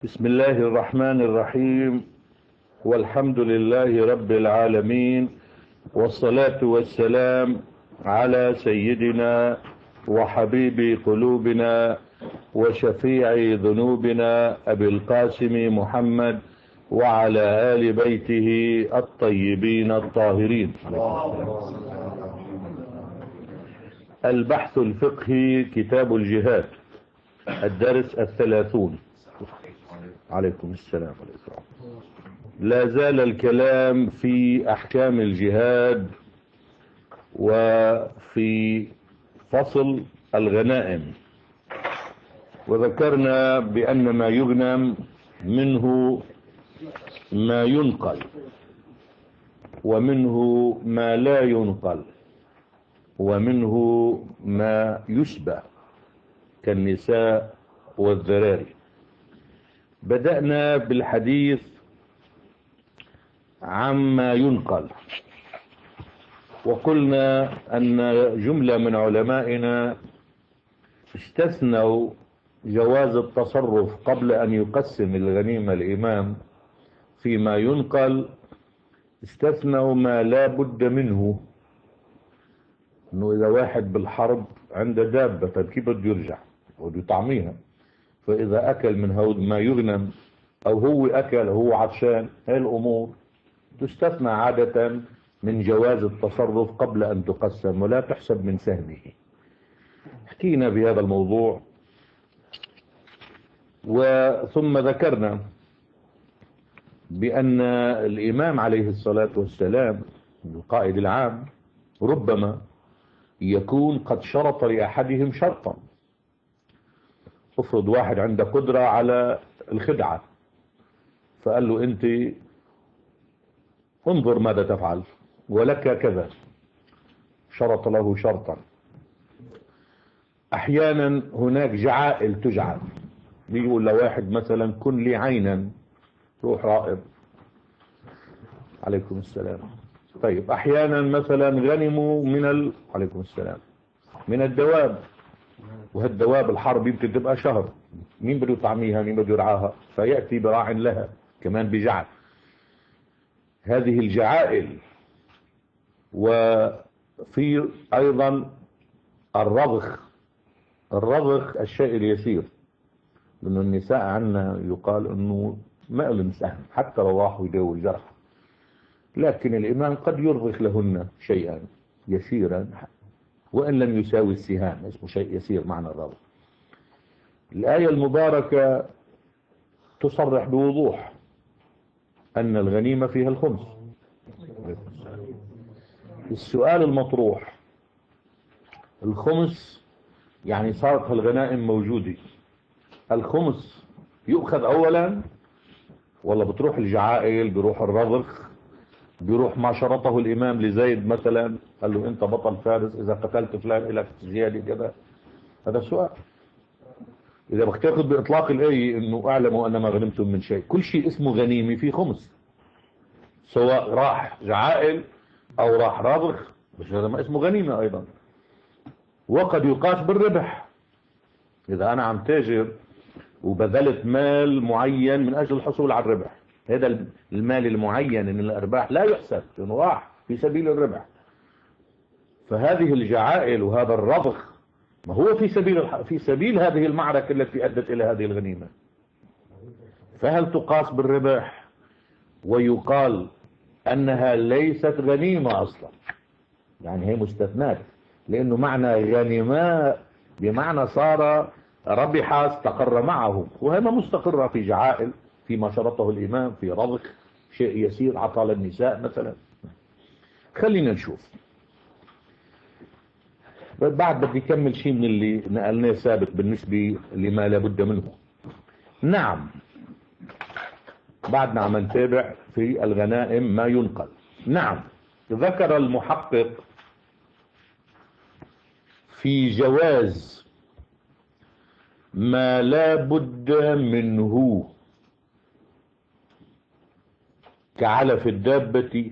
بسم الله الرحمن الرحيم، والحمد لله رب العالمين، والصلاة والسلام على سيدنا وحبيب قلوبنا وشفيع ذنوبنا أبي القاسم محمد وعلى آل بيته الطيبين الطاهرين. البحث الفقهي كتاب الجهاد، الدرس 30. عليكم السلام عليكم. لا زال الكلام في أحكام الجهاد وفي فصل الغنائم، وذكرنا بأن ما يغنم منه ما ينقل ومنه ما لا ينقل ومنه ما يشبه كالنساء والذراري. بدأنا بالحديث عما ينقل، وقلنا أن جملة من علمائنا استثنوا جواز التصرف قبل أن يقسم الغنيمة الإمام فيما ينقل. استثنوا ما لا بد منه، أنه إذا واحد بالحرب عنده دابة، طيب كيف بده يرجع؟ بده يطعميها، فإذا أكل من هود ما يغنم أو هو أكل هو عطشان، هاي الأمور تستثنى عادة من جواز التصرف قبل أن تقسم ولا تحسب من سهمه. حكينا بهذا الموضوع، وثم ذكرنا بأن الإمام عليه الصلاة والسلام القائد العام ربما يكون قد شرط لأحدهم شرطا. افرض واحد عنده قدرة على الخدعة، فقال له أنت انظر ماذا تفعل ولك كذا، شرط له شرطا. أحيانا هناك جعائل تجعل، يقول لواحد مثلا كن لي عينا، روح رائب. عليكم السلام. طيب أحيانا مثلا غنموا عليكم السلام من الدواب، وهالدواب الحرب يمكن تبقى شهر، مين بده يطعميها، مين بده يرعاها، فيأتي براع لها كمان بجعل. هذه الجعائل. وفي أيضا الرضخ الشيء اليسير، لأن النساء عنا يقال أنه ما لهم سهم حتى لو راحوا يداووا الجرح، لكن الإمام قد يرضخ لهن شيئا يسيرا وإن لم يساوي السهام، اسمه شيء يسير معنى الرضخ. الآية المباركة تصرح بوضوح أن الغنيمة فيها الخمس. السؤال المطروح، الخمس يعني صارت الغنائم موجودة، الخمس يؤخذ أولا ولا بتروح الجعائل، بيروح الرضخ، بيروح ما شرطه الإمام لزيد مثلا، قال له أنت بطل فارس، إذا قتلت فلان لك زيادة كذا؟ هذا السؤال. إذا بدك تاخذ بإطلاق الآية إنه أعلموا أن ما غنمتم من شيء، كل شيء اسمه غنيمة في خمس، سواء راح جعائل أو راح رضخ، بس هذا ما اسمه غنيمة أيضا. وقد يقاس بالربح، إذا أنا عم تاجر وبذلت مال معين من أجل الحصول على الربح، هذا المال المعين من الأرباح لا يحسب لأنه راح في سبيل الربح. فهذه الجعائل وهذا الرضخ ما هو في سبيل هذه المعركة التي أدت إلى هذه الغنيمة، فهل تقاس بالربح ويقال أنها ليست غنيمة أصلا؟ يعني هي مستثنات، لأنه معنى غنيمة بمعنى صار ربح استقر معه، وهي ما مستقرة في جعائل فيما شرطه الإمام، في رضخ شيء يسير عطى للنساء مثلا. خلينا نشوف بعد. بدي كمل شيء من اللي نقلناه ثابت بالنسبة لما لابد منه. نعم، بعدنا عم نتابع في الغنائم ما ينقل. نعم، ذكر المحقق في جواز ما لا بد منه كعلف الدابة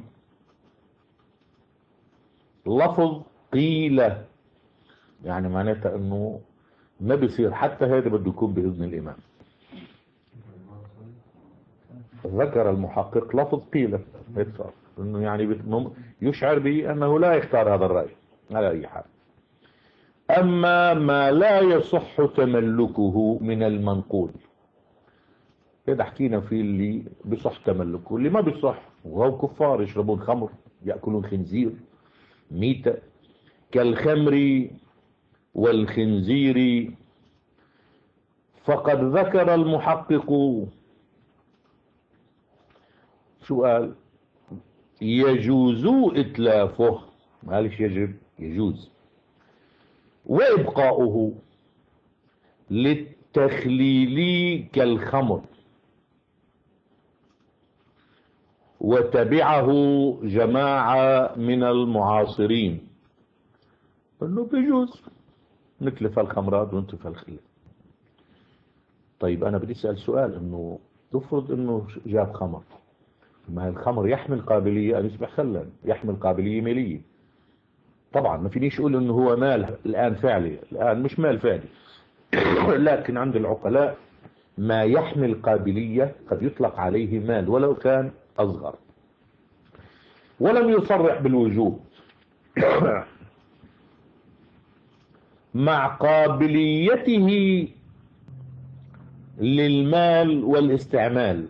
لفظ قيل، يعني معناتها انه ما بيصير حتى هذا بده يكون بإذن الإمام. ذكر المحقق لفظ قيل، هيك صار انه يعني يشعر به انه لا يختار هذا الرأي على اي حال. اما ما لا يصح تملكه من المنقول، هذا حكينا فيه اللي بصح تملكه، اللي ما بصح وهو كفار يشربون خمر يأكلون خنزير ميتة كالخمر والخنزير. فقد ذكر المحقق سؤال يجوز إتلافه، معلش يجب يجوز، وإبقاؤه للتخليل كالخمر، وتبعه جماعة من المعاصرين انه بيجوز نتلف الخمرات ونتلف الخل. طيب انا بدي اسأل سؤال، انه تفرض انه جاب خمر، ما الخمر يحمل قابلية ان يصبح خلا، يحمل قابلية مالية. طبعا ما فينيش اقول انه هو مال الان فعلي، الان مش مال فعلي لكن عند العقلاء ما يحمل قابلية قد يطلق عليه مال ولو كان اصغر، ولم يصرح بالوجوب مع قابليته للمال والاستعمال،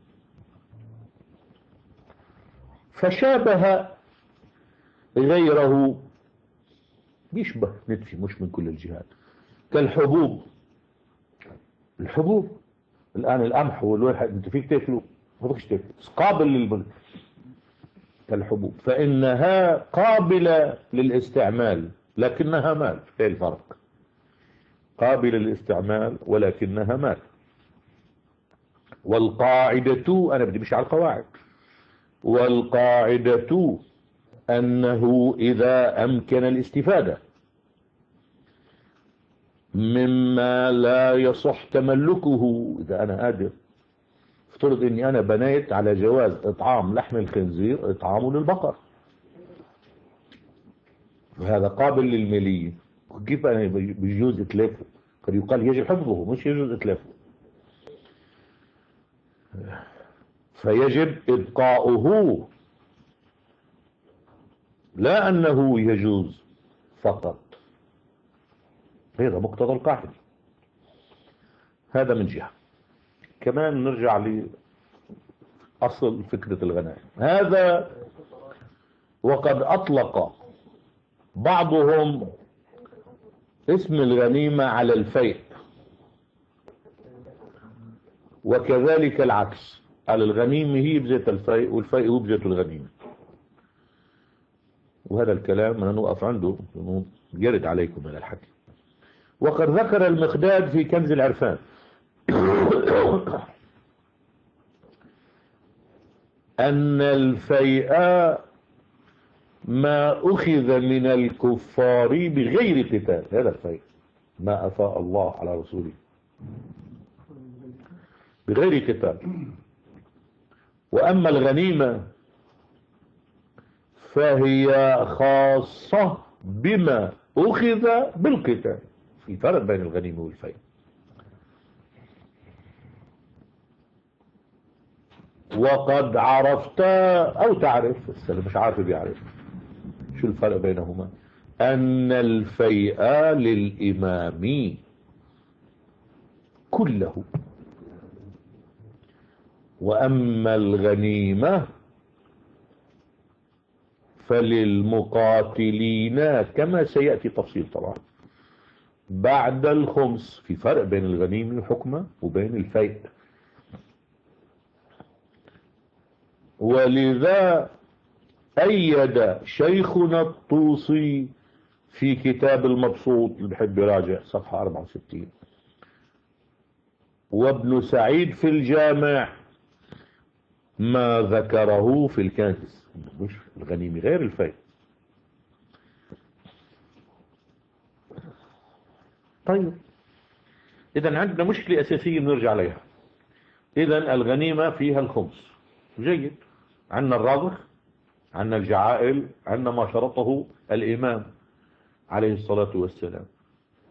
فشابه غيره، يشبه نتفي مش من كل الجهات، كالحبوب. الحبوب الآن القمح والواحد انت فيك تاكله، ما فيكش تاكله، قابل للبلد كالحبوب، فإنها قابلة للاستعمال لكنها مال. ايه الفرق؟ قابلة للاستعمال ولكنها مال. والقاعدة، أنا بدي مش على القواعد، والقاعدة أنه إذا أمكن الاستفادة مما لا يصح تملكه، إذا أنا قادر، افترض أني أنا بنيت على جواز إطعام لحم الخنزير إطعامه للبقر، وهذا قابل للمالية، كيف أنا بيجوز إتلافه؟ قد يقال يجب حفظه مش يجوز إتلافه، فيجب إبقاؤه، لا أنه يجوز فقط. هذا مقتضى القاعدة. هذا من جهة. كمان نرجع لأصل فكرة الغنائم هذا، وقد أطلق بعضهم اسم الغنيمة على الفيء، وكذلك العكس، على الغنيمة هي بذات الفيء والفيء هو بذات الغنيمة. وهذا الكلام أنا نوقف عنده يرد عليكم من الحكي. وقد ذكر المقداد في كنز العرفان أن الفيء ما أخذ من الكفار بغير قتال، هذا الفيء ما أفاء الله على رسوله بغير قتال. وأما الغنيمة فهي خاصة بما أخذ بالقتال، في فرق بين الغنيمة والفيء. وقد عرفت أو تعرف، اللي مش عارف بيعرف شو الفرق بينهما، أن الفيء للإمام كله، وأما الغنيمة فللمقاتلين، كما سيأتي تفصيل طبعا بعد الخمس. في فرق بين الغنيمة حكمة وبين الفيء. ولذا أيد شيخنا الطوسي في كتاب المبسوط اللي بحب يراجع صفحة 64، وابن سعيد في الجامع ما ذكره في الكنز، مش الغنيمة غير الفيء. طيب إذن عندنا مشكلة أساسية بنرجع عليها. إذن الغنيمة فيها الخمس، جيد، عندنا الرضخ، عندنا الجعائل، عندنا ما شرطه الإمام عليه الصلاة والسلام.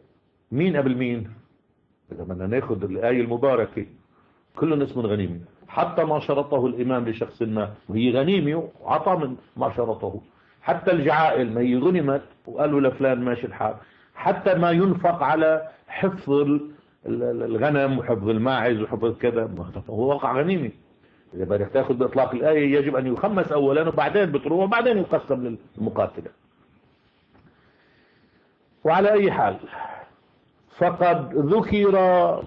مين قبل مين؟ إذا بدنا ناخذ الآية المباركة كل اسم غنيمة، حتى ما شرطه الإمام لشخص ما وهي غنيمة وعطى من ما شرطه، حتى الجعائل ما هي غنمت وقالوا لفلان ماشي الحال، حتى ما ينفق على حفظ الغنم وحفظ الماعز وحفظ كذا هو وقع غنيمة. إذا بدك تاخذ بإطلاق الآية يجب أن يخمس أولا وبعدين بتروح وبعدين يقسم للمقاتلة. وعلى أي حال فقد ذكر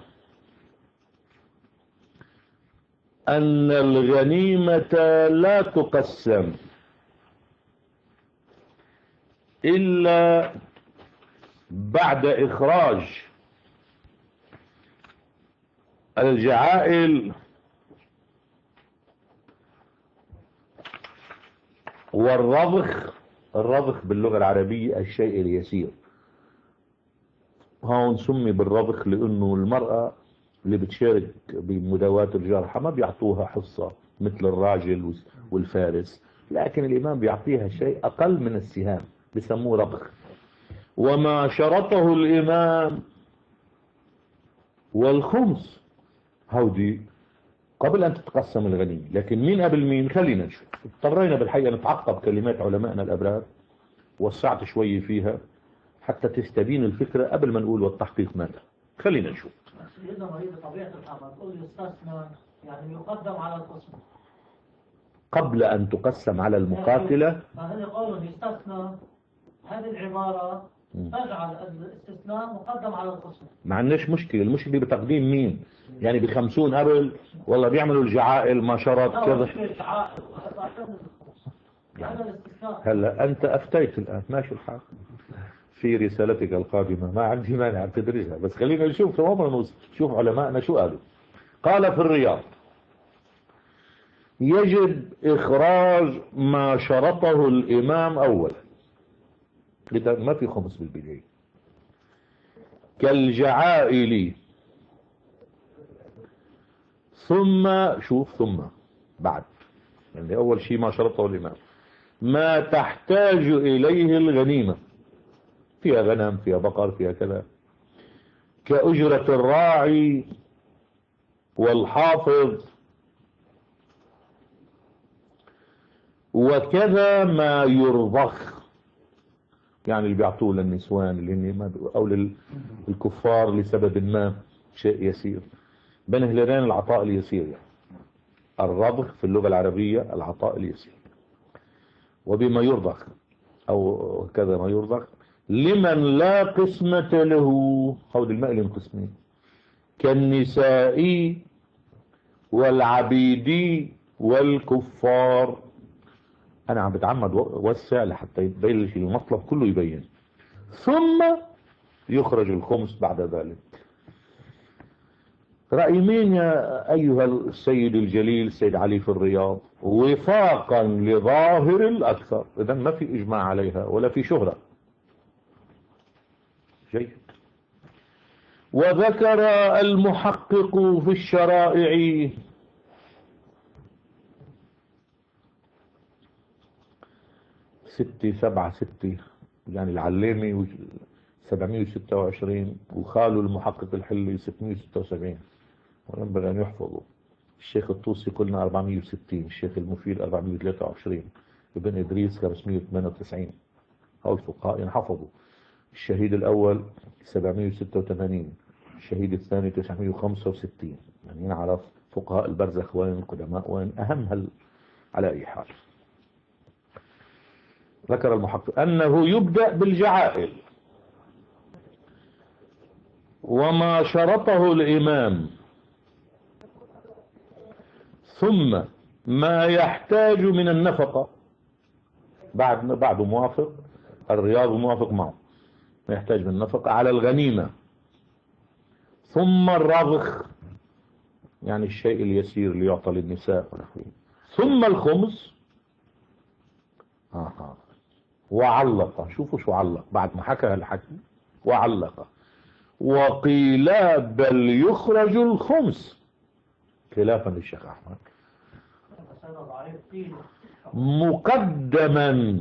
أن الغنيمة لا تقسم إلا بعد إخراج الجعائل والرضخ. الرضخ باللغة العربية الشيء اليسير، هون سمي بالرضخ لأنه المرأة اللي بتشارك بمداواة الجرحى ما بيعطوها حصة مثل الراجل والفارس، لكن الإمام بيعطيها شيء أقل من السهام بسموه رضخ. وما شرطه الإمام والخمس هودي قبل أن تتقسم الغنيمة، لكن مين قبل مين خلينا نشوف. اضطرينا بالحقيقة نتعقب كلمات علمائنا الأبرار، وسعت شوي فيها حتى تستبين الفكرة قبل ما نقول والتحقيق ماذا. خلينا نشوف. إذا هي بطبيعة الحال تقول يستثنى يعني يقدم على القسم قبل أن تقسم على المقاتلة. هذا قول يستثنى، هذه العبارة تجعل الاستثناء مقدم على القسم. ما عندناش مشكلة، المشكلة بتقديم مين، يعني ب50 قبل والله بيعملوا الجعائل ما شرط كذا. هلا أنت أفتيت الآن ماشي الحال في رسالتك القادمة، ما عندي مانع تدرجها، بس خلينا نشوف نشوف علماءنا شو قالوا. قال في الرياض يجب إخراج ما شرطه الإمام أولا، إذا ما في خمس بالبداية، كالجعائل، ثم شوف ثم بعد، يعني أول شيء ما شرطه الإمام ما تحتاج إليه الغنيمة، فيها غنم فيها بقر فيها كذا، كأجرة الراعي والحافظ، وكذا ما يرضخ، يعني اللي بيعطوه للنسوان اللي أو للكفار لسبب ما شيء يسير. بين هلالين العطاء اليسير، يعني الرضخ في اللغة العربية العطاء اليسير. وبما يرضخ أو كذا ما يرضخ لمن لا قسمة له، هود الماء للقسمين، كالنساء والعبيد والكفار. أنا عم بتعمد وسع لحتى يبين المطلب كله يبين. ثم يخرج الخمس بعد ذلك. رأي مين يا أيها السيد الجليل السيد علي في الرياض؟ وفاقا لظاهر الأكثر، إذن ما في إجماع عليها ولا في شهرة. جيد. وذكر المحقق في الشرائع ستة سبعة ستة، يعني العلامي 726 وخاله المحقق الحلي 676، وينبغي أن يحفظوا. الشيخ الطوسي قلنا 460، الشيخ المفيد 423، ابن إدريس 598. هؤلاء الفقهاء ينحفظوا. الشهيد الأول 786، الشهيد الثاني 965، يعني نعرف فقهاء البرزخ وين، القدماء وين، أهم على أي حال. ذكر المحقق أنه يبدأ بالجعائل وما شرطه الإمام، ثم ما يحتاج من النفقة، بعد موافق الرياض موافق معه، ما يحتاج من النفقة على الغنيمة، ثم الرضخ يعني الشيء اليسير اللي يعطى للنساء، ثم الخمس. وعلق، شوفوا شو علق بعد ما حكى الحكي، وعلق وقيل بل يخرج الخمس خلافا للشيخ أحمد مقدما.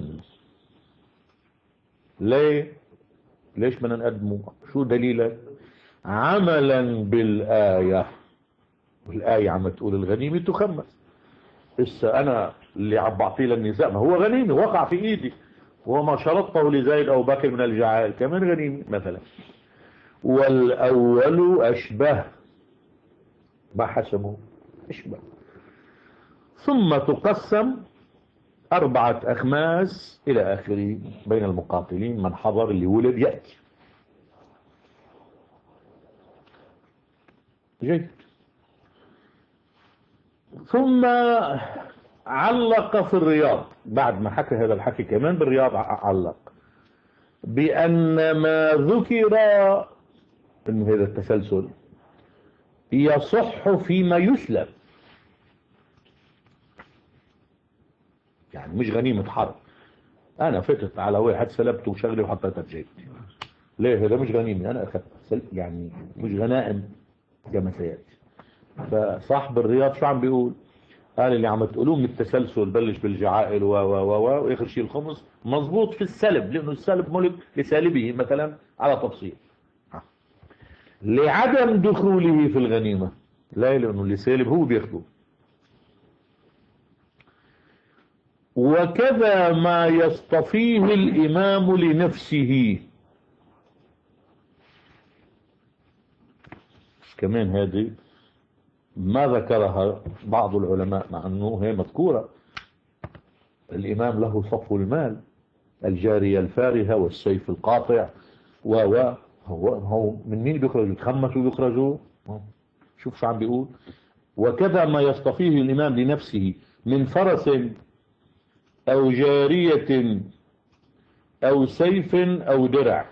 ليش بدنا نقدمه؟ شو دليلك؟ عملا بالآية. والآية عم تقول الغنيمة تخمس. إسا أنا اللي عم بعطيه للنساء ما هو غنيمة وقع في إيدي، وما شرطه لزيد أو بكر من الجعائل كمان غنيمة مثلا. والأول أشبه، ما حسمه أشبه. ثم تقسم 4 أخماس إلى آخره بين المقاتلين، من حضر اللي ولد يأتي. جيد. ثم علق في الرياض، بعد ما حكى هذا الحكي كمان بالرياض علق بأن ما ذكر إنه هذا التسلسل يصح فيما يسلب، يعني مش غنيمة حرب. أنا فتت على واحد سلبته وشغلي وحطيتها بجيبتي، ليه؟ هذا مش غنيمة، أنا أخذت يعني مش غنائم كما سيأتي. فصاحب الرياض شو عم بيقول؟ قال اللي عم تقولوه من التسلسل بلش بالجعائل واخر شيء الخمس مضبوط في السلب، لانه السلب ملك لسالبه مثلا على تفصيل، لعدم دخوله في الغنيمة، لا لانه اللي سالب هو بياخده. وكذا ما يصطفيه الامام لنفسه، كمان هذه ما ذكرها بعض العلماء مع أنه هي مذكورة. الإمام له صفو المال، الجارية الفارهة والسيف القاطع هو من مين بيخرجوا؟ يتخمسوا ويخرجوا. شوف شو عم بيقول: وكذا ما يصطفيه الإمام لنفسه من فرس أو جارية أو سيف أو درع.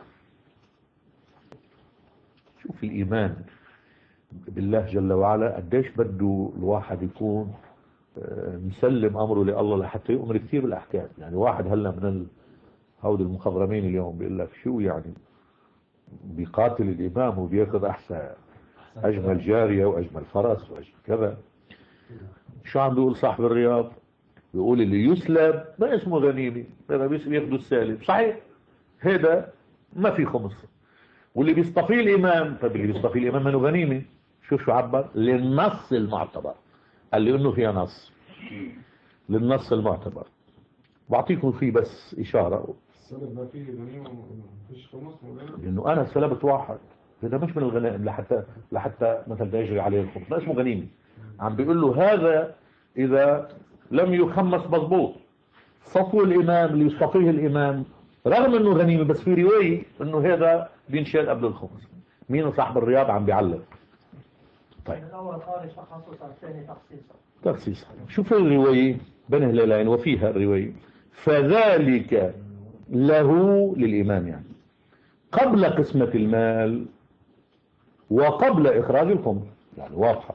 شوف الإيمان بالله جل وعلا قديش بده الواحد يكون مسلم امره لله لحتى يؤمر كثير بالاحكام. يعني واحد هلا من هود المخضرمين اليوم بيقول لك شو يعني بيقاتل الامام وبياخذ احسن اجمل جاريه واجمل فرس واجمل كذا. شو عم بيقول صاحب الرياض؟ بيقول اللي يسلب ما اسمه غنيمه، هذا بياخذوا السالب. صحيح هذا ما في خمس. واللي بيصطفيه الامام، طيب اللي بيصطفيه الامام منه غنيمه. شو عبر؟ للنص المعتبر، قال لي انه فيها نص للنص المعتبر. بعطيكم فيه بس اشاره. السلب ما فيه غنيمه مفيش خمس لانه انا سلبت واحد، هذا مش من الغنائم لحتى مثلا يجري عليه الخمس، ما اسمه غنيمه. عم بيقول له هذا اذا لم يخمس مضبوط. صفو الامام اللي يصطفيه الامام رغم انه غنيمه، بس في روايه انه هذا بينشال قبل الخمس. مين صاحب الرياض عم بيعلق؟ طيب الأول خارج تخصصا، الثاني تخصيصا. شوف الرواية بين هلالين وفيها الرواية: فذلك له للإمام، يعني قبل قسمة المال وقبل إخراج الخمس، يعني واضحة.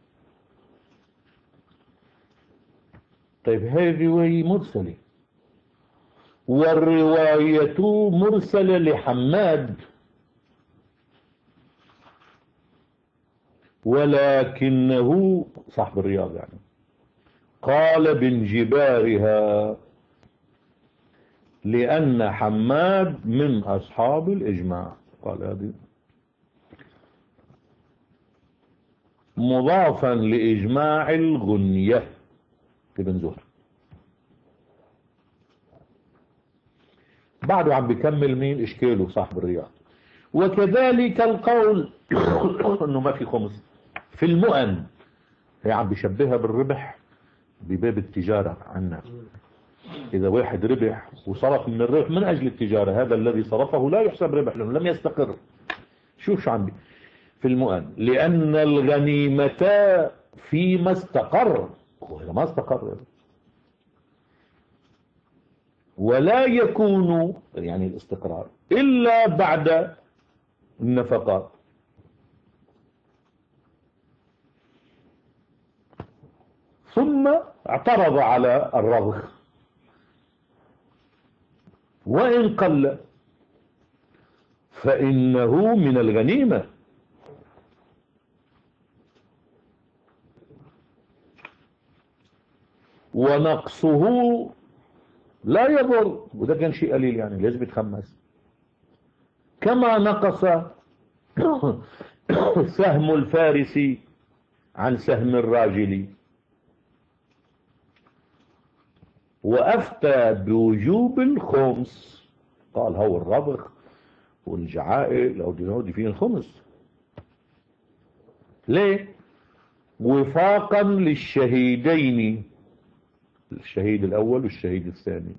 طيب هاي الرواية مرسلة، والرواية مرسلة لحماد، ولكنه صاحب الرياض يعني قال بانجبارها لأن حماد من أصحاب الإجماع. قال هذه مضافا لإجماع الغنية ابن زهر. بعده عم بكمل مين إشكاله صاحب الرياض: وكذلك القول انه ما في خمس في المؤن. هي عم بيشبهها بالربح بباب التجارة عنا. اذا واحد ربح وصرف من الربح من اجل التجارة، هذا الذي صرفه لا يحسب ربح لانه لم يستقر. شو عم في المؤن: لان الغنيمة فيما استقر، وإذا ما استقر ولا يكون يعني الاستقرار الا بعد النفقات. ثم اعترض على الرضخ: وإن قل فإنه من الغنيمة. ونقصه لا يضر، وده كان شيء قليل يعني لازم يتخمس. كما نقص سهم الفارس عن سهم الراجل، وأفتى بوجوب الخمس، قال هو الربخ والجعائل أو دي فيه الخمس. ليه؟ وفاقا للشهيدين، الشهيد الأول والشهيد الثاني،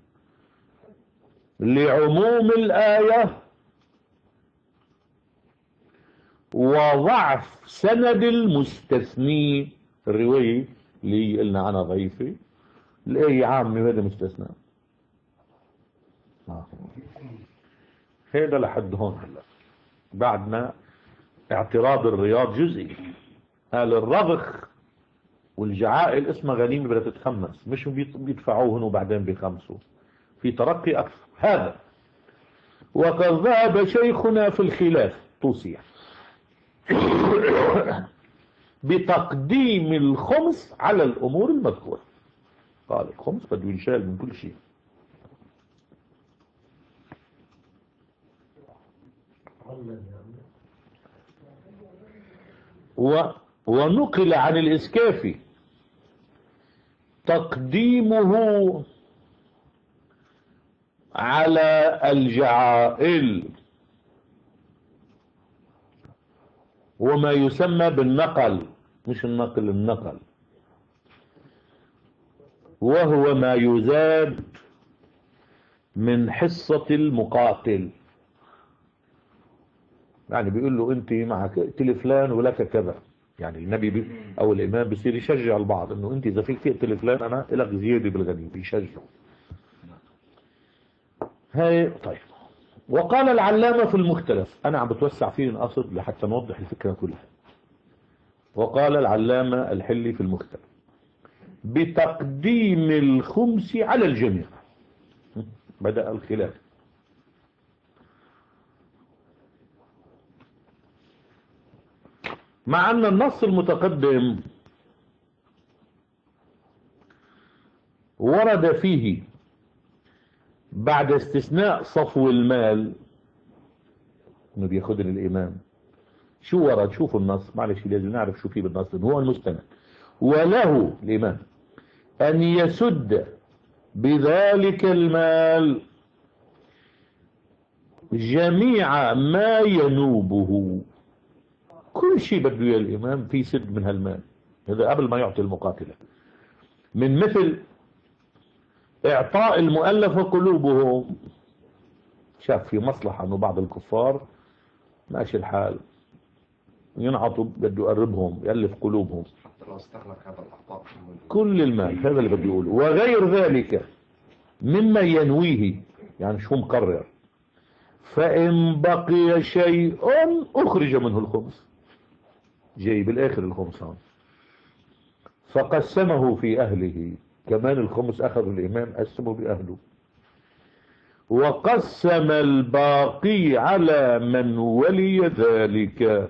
لعموم الآية وضعف سند المستثني. الرواية اللي قلنا عنها ضعيفة، الآية عامة وهذا مستثنى. هذا لحد هون. هلا بعدنا اعتراض الرياض جزئي، قال الرضخ والجعائل اسمها غنيمة بدها تتخمس، مش بيدفعوهن وبعدين بيخمسوا، في ترقي أكثر. هذا وقد ذهب شيخنا في الخلاف توصية بتقديم الخمس على الأمور المذكورة. قال الخمس بده ينشال من كل شيء. ونقل عن الإسكافي تقديمه على الجعائل، وما يسمى بالنقل، مش النقل، وهو ما يزاد من حصة المقاتل. يعني بيقول له انت معك اقتل فلان ولك كذا، يعني النبي او الامام بيصير يشجع البعض انه انت اذا فيك تقتل فلان انا لك زياده بالغنيمه، بيشجعوا. هاي طيب. وقال العلامه في المختلف، انا عم بتوسع فيه القصد لحتى نوضح الفكره كلها. وقال العلامه الحلي في المختلف بتقديم الخمس على الجميع. بدأ الخلاف. مع أن النص المتقدم ورد فيه بعد استثناء صفو المال انه بياخذ الامام. شو ورد؟ شوفوا النص، معلش لازم نعرف شو فيه بالنص، هو المستند. وله الامام ان يسد بذلك المال جميع ما ينوبه، كل شيء بده اياه الامام في سد من هالمال. هذا قبل ما يعطي المقاتله، من مثل اعطاء المؤلفه قلوبهم. شاف في مصلحه انه بعض الكفار ماشي الحال ينعطوا، بده يقربهم يألف قلوبهم، حتى لو استغلق هذا الأعطاء كل المال. هذا اللي بده يقوله. وغير ذلك مما ينويه، يعني شو مقرر. فإن بقي شيء أخرج منه الخمس، جاي بالآخر الخمس هون. فقسمه في أهله، كمان الخمس أخذ الإمام قسمه بأهله. وقسم الباقي على من ولي ذلك.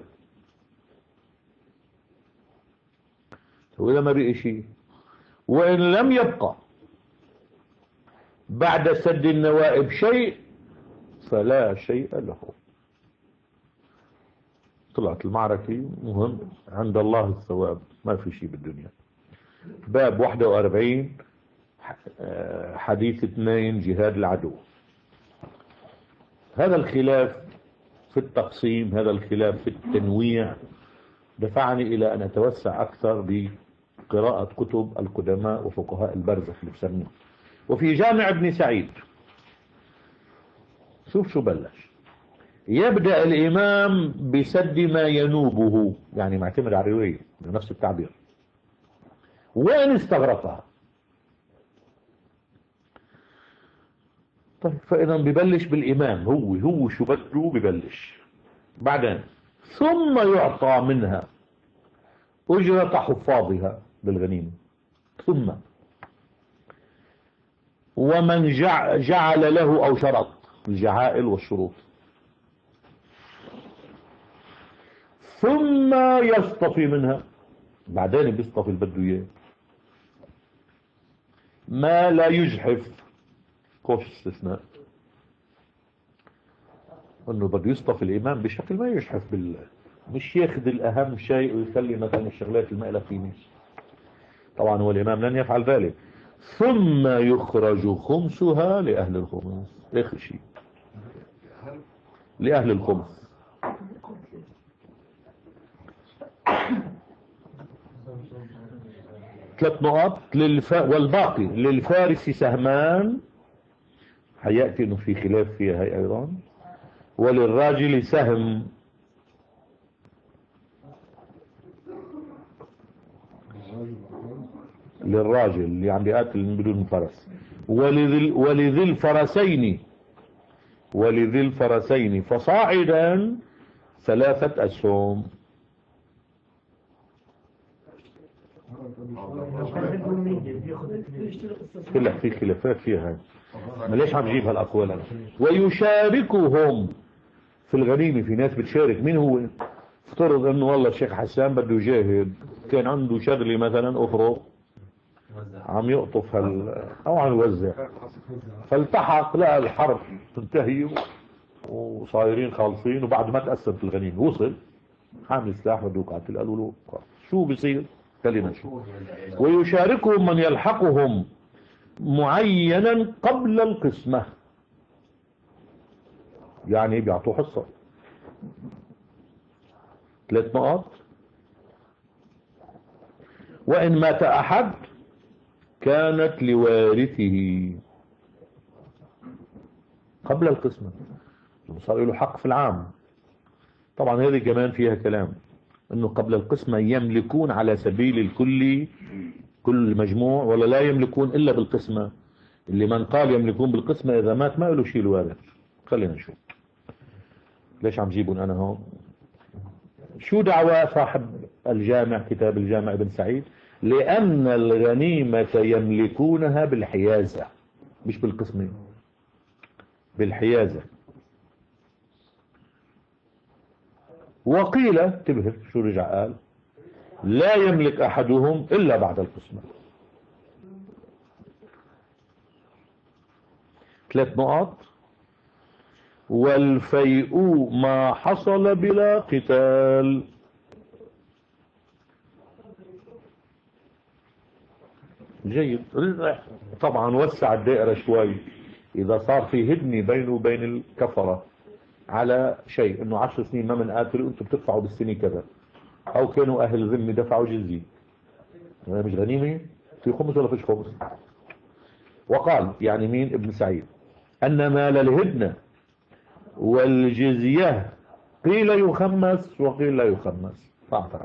وإذا ما بقي شيء، وإن لم يبقى بعد سد النوائب شيء فلا شيء له. طلعت المعركة مهم عند الله الثواب، ما في شيء بالدنيا. باب 41 حديث 2 جهاد العدو. هذا الخلاف في التقسيم، هذا الخلاف في التنويع دفعني إلى أن أتوسع أكثر بقراءة كتب القدماء وفقهاء البرزخ اللي بسموه. وفي جامع ابن سعيد شو بلش. يبدأ الإمام بسد ما ينوبه، يعني معتمد على الرواية بنفس التعبير، وإن استغرقها. طيب فإذا ببلش بالإمام، هو شو بده ببلش. بعدين ثم يعطى منها أجرة حفاظها بالغنيمة، ثم ومن جعل له أو شرط الجعائل والشروط، ثم يصطفي منها، بعدين بيصطفي اللي بده اياه ما لا يجحف. كوش استثناء انه بده يصطفي الامام بشكل ما يجحف مش ياخذ الأهم شيء ويخلي مثلا الشغلات المائلة فيه. طبعا هو الإمام لن يفعل ذلك. ثم يخرج خمسها لأهل الخمس، آخر شيء لأهل الخمس. ثلاث نقط والباقي للفارس سهمان، هيأتي انه في خلاف فيها هي ايضا. وللراجل سهم، للراجل اللي عم بيقاتل من بدون فرس. ولذي الفرسين فصاعدا 3 أسهم. كلها في خلافات فيها، ما ليش عم جيب هالأقوال أنا. ويشاركهم في الغنيمة، في ناس بتشارك. مين هو؟ افترض انه والله الشيخ حسان بده يجاهد، كان عنده شغلة مثلا أخرى عم يقطف او عم يوزع، فالتحق لقى الحرب تنتهي وصايرين خالصين، وبعد ما تقسمت الغنيمة وصل حامل سلاح بده يقاتل. قالوا له شو بيصير؟ خلينا نشوف. ويشاركهم من يلحقهم معينا قبل القسمة، يعني بيعطوا حصة. 3 نقط. وإن مات أحد كانت لوارثه قبل القسمة، صار له حق في العام. طبعا هذه كمان فيها كلام، انه قبل القسمة يملكون على سبيل الكل كل مجموع، ولا لا يملكون الا بالقسمة. اللي من قال يملكون بالقسمة اذا مات ما له شيء الوارث. خلينا نشوف ليش عم جيبون انا هون. شو دعوى صاحب الجامع، كتاب الجامع ابن سعيد؟ لأن الغنيمة يملكونها بالحيازة، مش بالقسمة، بالحيازة. وقيل انتبه شو رجع قال، لا يملك أحدهم إلا بعد القسمة. 3 نقط. والفيء ما حصل بلا قتال. جيد. طبعا وسع الدائرة شوي. إذا صار في هدنة بينه وبين الكفرة على شيء، انه 10 سنين ما بنقاتل وانتم بتدفعوا بالسنة كذا، او كانوا اهل ذمة دفعوا جزية، مش غنيمة، في خمس ولا فيش خمس؟ وقال يعني مين؟ ابن سعيد، ان مال الهدنة والجزية قيل يخمس وقيل لا يخمس، فاعترف.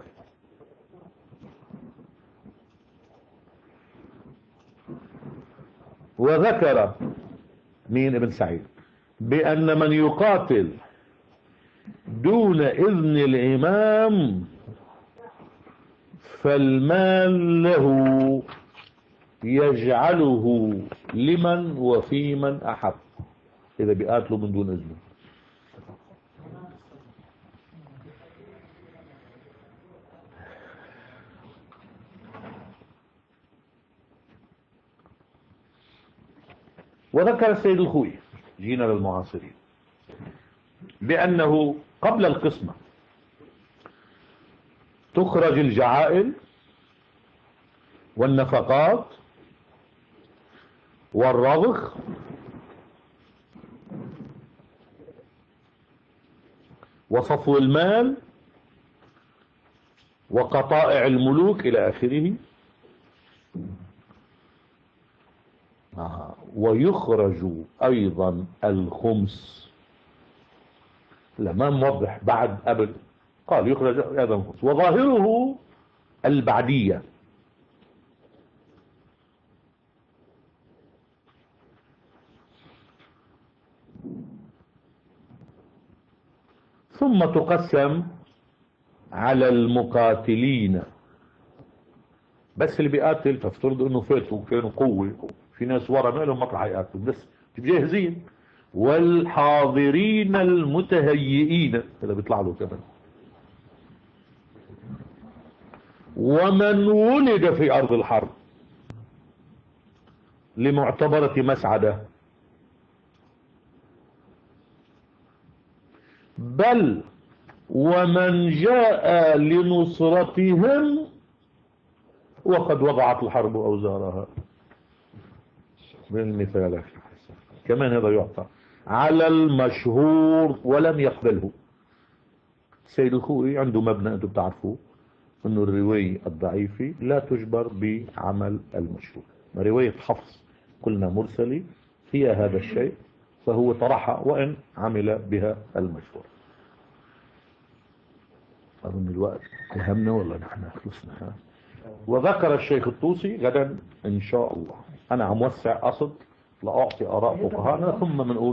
وذكر مين؟ ابن سعيد، بأن من يقاتل دون إذن الإمام فالمال له يجعله لمن وفي من أحب، إذا بيقاتلوا من دون إذنه. وذكر السيد الخوي، جينا للمعاصرين، بأنه قبل القسمة تخرج الجعائل والنفقات والرضخ وصفو المال وقطائع الملوك إلى آخره. ويخرج أيضا الخمس. لما موضح بعد قبل قال يخرج أيضا الخمس، وظاهره البعدية. ثم تقسم على المقاتلين، بس اللي بيقاتل تفترض انه فاتوا كانوا قوة، في ناس ورا ما لهم مطلع يقاتلوا بس جاهزين، والحاضرين المتهيئين هذا بيطلع له كمان، ومن ولد في ارض الحرب لمعتبرة مسعدة، بل ومن جاء لنصرتهم وقد وضعت الحرب أوزارها. بالمثال كمان هذا يعطى على المشهور ولم يقبله. سيد الخوئي عنده مبنى أنتم بتعرفوه أنه الرواية الضعيفة لا تجبر بعمل المشهور. رواية حفص قلنا مرسلة فيها هذا الشيء فهو طرحها وإن عمل بها المشهور. أظن الوقت فهمنا ولا نحن خلصنا. وذكر الشيخ الطوسي غدا إن شاء الله. أنا عم وسع قصد لأعطي آراء فقهاءنا ثم منقول